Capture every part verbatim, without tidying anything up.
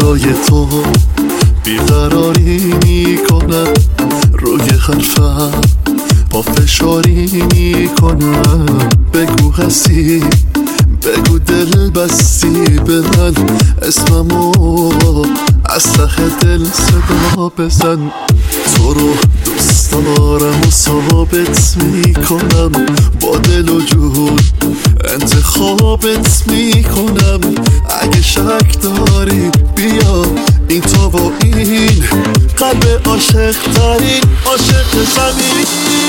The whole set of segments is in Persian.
برای تو بیقراری میکنم، روی حرفم با فشاری میکنم. بگو هستی، بگو دل بستی به من، اسممو از ته دل صدا بزن. تو رو دوست دارم و ثابت میکنم، با دل و جون انتخابت میکنم. اگه شک داری بیا این تو و این قلب عاشق ترین عاشق زمین.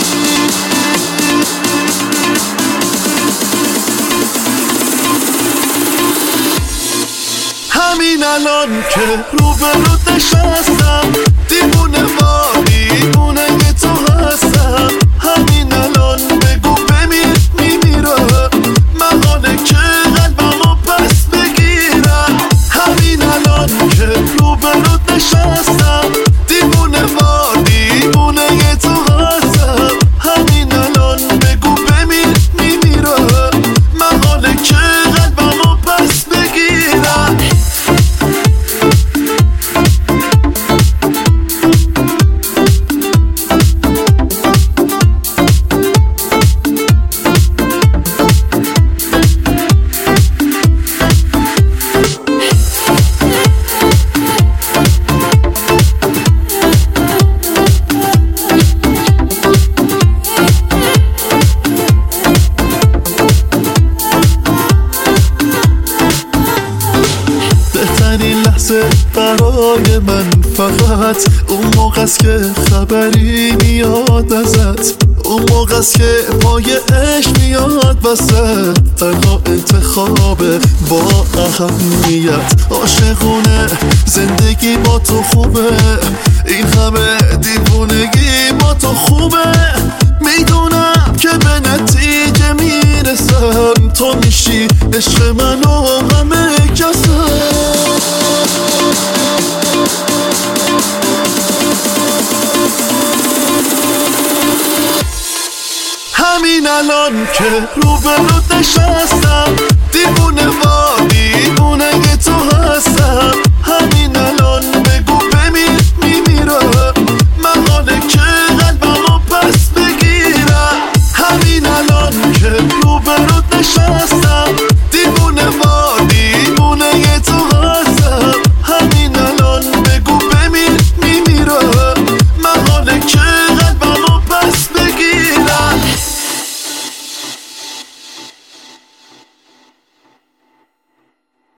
همین الان که رو به رو نشستم، دیوونه ما دیوونه که تو هستم. همین الان بگو بمیر میمیرم، محاله که قلبمو پس بگیرم. همین الان که رو به رو نشستم، دیوونه ما دیوونه که تو هستم. همین الان بگو بمیر میمیرم، محاله که قلبمو پس بگیرم. بهترین لحظه برای من فقط اون موقع است که خبری میاد ازت، اون موقع است که پای عشق میاد وسط. تنها انتخاب با اهمیت، عاشقونه زندگی با تو خوبه، این همه دیوونگی با تو خوبه. میدونم که به نتیجه میرسم، تو میشی عشق من و همه کسم. همین الان که رو به رو نشستم، دیوونه